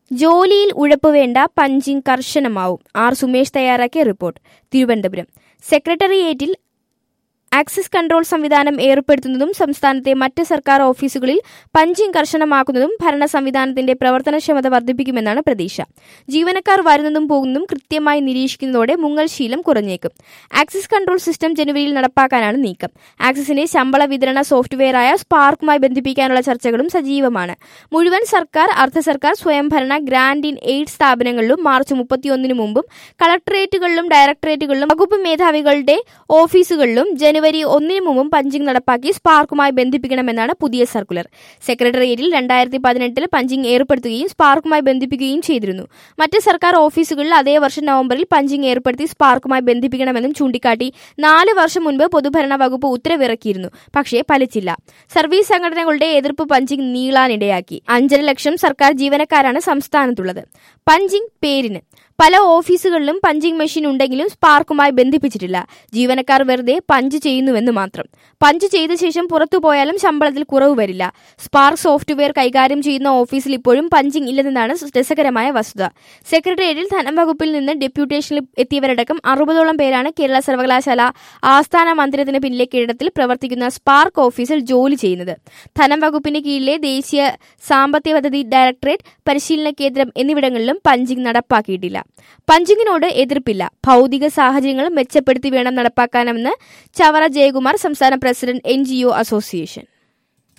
ജോലിയിൽ ഉഴപ്പ് വേണ്ട, punching കർശനമാവും. R Sumesh തയ്യാറാക്കിയ റിപ്പോർട്ട്. തിരുവനന്തപുരം. സെക്രട്ടേറിയറ്റിൽ ആക്സസ് കൺട്രോൾ സംവിധാനം ഏർപ്പെടുത്തുന്നതും സംസ്ഥാനത്തെ മറ്റ് സർക്കാർ ഓഫീസുകളിൽ പഞ്ചിങ് കർശനമാക്കുന്നതും ഭരണ സംവിധാനത്തിന്റെ പ്രവർത്തനക്ഷമത വർദ്ധിപ്പിക്കുമെന്നാണ് പ്രതീക്ഷ. ജീവനക്കാർ വരുന്നതും പോകുന്നതും കൃത്യമായി നിരീക്ഷിക്കുന്നതോടെ മുങ്ങൽ ശീലം കുറഞ്ഞേക്കും. ആക്സസ് കൺട്രോൾ സിസ്റ്റം ജനുവരിയിൽ നടപ്പാക്കാനാണ് നീക്കം. ആക്സസിന്റെ ശമ്പള വിതരണ സോഫ്റ്റ്വെയറായ സ്പാർക്കുമായി ബന്ധിപ്പിക്കാനുള്ള ചർച്ചകളും സജീവമാണ്. മുഴുവൻ സർക്കാർ, അർദ്ധ സർക്കാർ, സ്വയംഭരണ, ഗ്രാന്റ് ഇൻ എയ്ഡ് സ്ഥാപനങ്ങളിലും മാർച്ച് 31 മുമ്പും കളക്ടറേറ്റുകളിലും ഡയറക്ടറേറ്റുകളിലും വകുപ്പ് മേധാവികളുടെ ഓഫീസുകളിലും ജനുവരി 1 മുമ്പും പഞ്ചിങ് നടപ്പാക്കി സ്പാർക്കുമായി ബന്ധിപ്പിക്കണമെന്നാണ് പുതിയ സർക്കുലർ. സെക്രട്ടേറിയറ്റിൽ 2018 പഞ്ചിങ് ഏർപ്പെടുത്തുകയും സ്പാർക്കുമായി ബന്ധിപ്പിക്കുകയും ചെയ്തിരുന്നു. മറ്റ് സർക്കാർ ഓഫീസുകളിൽ അതേ വർഷം നവംബറിൽ പഞ്ചിങ് ഏർപ്പെടുത്തി സ്പാർക്കുമായി ബന്ധിപ്പിക്കണമെന്നും ചൂണ്ടിക്കാട്ടി 4 വർഷം മുൻപ് പൊതുഭരണ വകുപ്പ് ഉത്തരവിറക്കിയിരുന്നു. പക്ഷേ ഫലിച്ചില്ല. സർവീസ് സംഘടനകളുടെ എതിർപ്പ് പഞ്ചിങ് നീളാനിടയാക്കി. 5.5 ലക്ഷം സർക്കാർ ജീവനക്കാരാണ് സംസ്ഥാനത്തുള്ളത്. പഞ്ചിങ് പേരിന്. പല ഓഫീസുകളിലും പഞ്ചിങ് മെഷീൻ ഉണ്ടെങ്കിലും സ്പാർക്കുമായി ബന്ധിപ്പിച്ചിട്ടില്ല. ജീവനക്കാർ വെറുതെ പഞ്ച് ചെയ്യുന്നുവെന്ന് മാത്രം. പഞ്ച് ചെയ്ത ശേഷം പുറത്തുപോയാലും ശമ്പളത്തിൽ കുറവ് വരില്ല. സ്പാർക്ക് സോഫ്റ്റ്വെയർ കൈകാര്യം ചെയ്യുന്ന ഓഫീസിൽ ഇപ്പോഴും പഞ്ചിങ് ഇല്ലെന്നതാണ് രസകരമായ വസ്തുത. സെക്രട്ടേറിയറ്റിൽ ധനം വകുപ്പിൽ നിന്ന് ഡെപ്യൂട്ടേഷനിൽ എത്തിയവരടക്കം 60ഓളം പേരാണ് കേരള സർവകലാശാല ആസ്ഥാന മന്ദിരത്തിന് പിന്നിലെ കെട്ടിടത്തിൽ പ്രവർത്തിക്കുന്ന സ്പാർക്ക് ഓഫീസിൽ ജോലി ചെയ്യുന്നത്. ധനം വകുപ്പിന് കീഴിലെ ദേശീയ സാമ്പത്തിക പദ്ധതി ഡയറക്ടറേറ്റ്, പരിശീലന കേന്ദ്രം എന്നിവിടങ്ങളിലും പഞ്ചിങ് നടപ്പാക്കിയിട്ടില്ല. പഞ്ചിങ്ങിനോട് എതിർപ്പില്ല. ഭൗതിക സാഹചര്യങ്ങൾ മെച്ചപ്പെടുത്തി വേണം നടപ്പാക്കാനെന്ന് ചവറ ജയകുമാർ, സംസ്ഥാന പ്രസിഡന്റ് NGO അസോസിയേഷൻ.